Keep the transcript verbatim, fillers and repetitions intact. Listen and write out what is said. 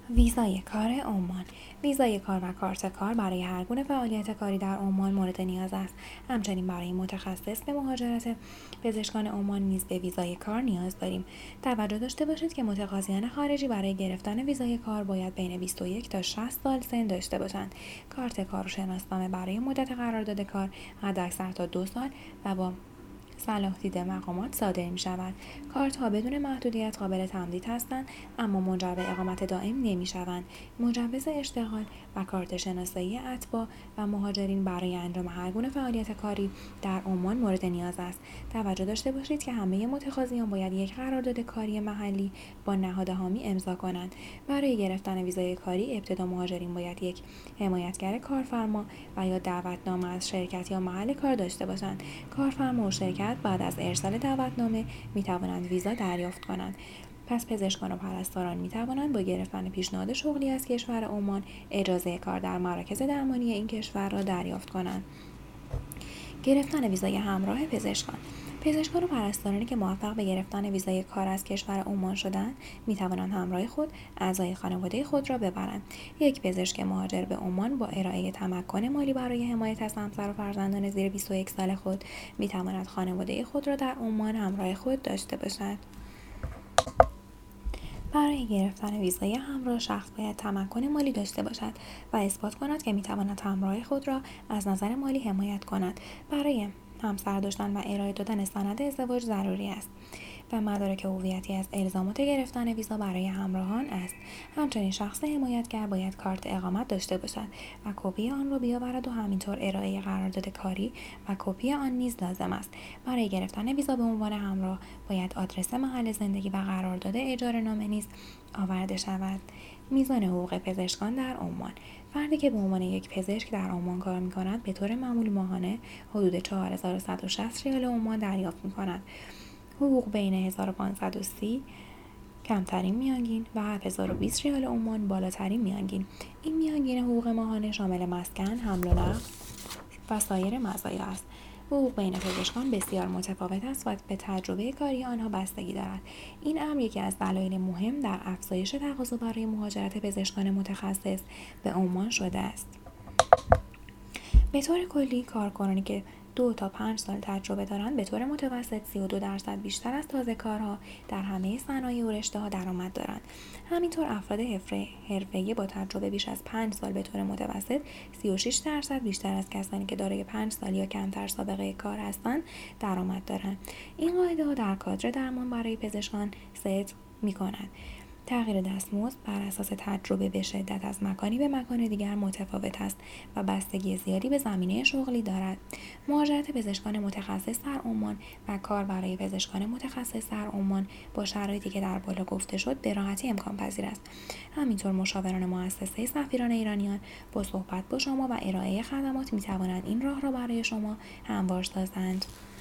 ویزای کار عمان. ویزای کار و کارت کار برای هر گونه فعالیت کاری در عمان مورد نیاز است. همچنین برای متخصص به مهاجرت پزشکان عمان نیز به ویزای کار نیاز داریم. توجه داشته باشید که متقاضیان خارجی برای گرفتن ویزای کار باید بین بیست و یک تا شصت سال سن داشته باشند. کارت کار و شناسنامه برای مدت قرارداد کار حداکثر تا دو سال و با صلاح دید مقامات صادر می شود. کارت ها بدون محدودیت قابل تمدید هستند اما منجر به اقامت دائم نمی شوند. مجوز اشتغال و کارت شناسایی اتباع و مهاجرین برای انجام هر گونه فعالیت کاری در عمان مورد نیاز است. توجه داشته باشید که همه متقاضیان باید یک قرارداد کاری محلی با نهاد حامی امضا کنند. برای گرفتن ویزای کاری ابتدا مهاجرین باید یک حمایتگر کارفرما و یا دعوتنامه از شرکت یا محل کار داشته باشند. کارفرما و شرکت بعد از ارسال دعوتنامه می توانند ویزا دریافت کنند. پس پزشکان و پرستاران می توانند با گرفتن پیشنهاد شغلی از کشور عمان اجازه کار در مراکز درمانی این کشور را دریافت کنند. گرفتن ویزای همراه پزشکان. پزشکان و پرستارانی که موفق به گرفتن ویزای کار از کشور عمان شدند می توانند همراه خود اعضای خانواده خود را ببرند. یک پزشک مهاجر به عمان با ارائه تمکن مالی برای حمایت از همسر و فرزندان زیر بیست و یک سال خود می تواند خانواده خود را در عمان همراه خود داشته باشد. برای گرفتن ویزای همراه شخص باید تمکن مالی داشته باشد و اثبات کند که می تواند همراه خود را از نظر مالی حمایت کند. برای همسر داشتن و ارائه دادن سند ازدواج ضروری است و مدارک هویتی از الزامات گرفتن ویزا برای همراهان است. همچنین شخص حمایتگر باید کارت اقامت داشته باشد و کپی آن را بیاورد و همینطور ارائه قرارداد کاری و کپی آن نیز لازم است. برای گرفتن ویزا به عنوان همراه باید آدرس محل زندگی و قرارداد اجاره‌نامه نیز آورده شود. میزان حقوق پزشکان در عمان. فردی که به عنوان یک پزشک در عمان کار می‌کند به طور معمول ماهانه حدود چهار هزار و صد و شصت ریال عمان دریافت می‌کند. حقوق بین هزار و پانصد و سی کمترین میانگین و هفت هزار و بیست ریال عمان بالاترین میانگین. این میانگین حقوق ماهانه شامل مسکن، حمل و نقل و سایر مزایا است. حقوق بین پزشکان بسیار متفاوت است و به تجربه کاری آنها بستگی دارد. این امر یکی از دلایل مهم در افزایش تقاضا برای مهاجرت پزشکان متخصص به عمان شده است. به طور کلی کارکنانی که دو تا پنج سال تجربه دارند به طور متوسط سی و دو درصد بیشتر از تازه کارها در همه صنایع و رشته‌ها درآمد دارند. همینطور افراد حرفه‌ای با تجربه بیش از پنج سال به طور متوسط سی و شش درصد بیشتر از کسانی که دارای پنج سال یا کمتر سابقه کار هستند درآمد دارند. این قاعده‌ها در کادر درمان برای پزشکان صدق می‌کنند. تغییر دستمزد بر اساس تجربه به شدت از مکانی به مکان دیگر متفاوت است و بستگی زیادی به زمینه شغلی دارد. مهاجرت پزشکان متخصص در عمان و کار برای پزشکان متخصص در عمان با شرایطی که در بالا گفته شد به راحتی امکان پذیر است. همینطور مشاوران مؤسسه سفیران ایرانیان با صحبت با شما و ارائه خدمات می توانند این راه را برای شما هموار سازند.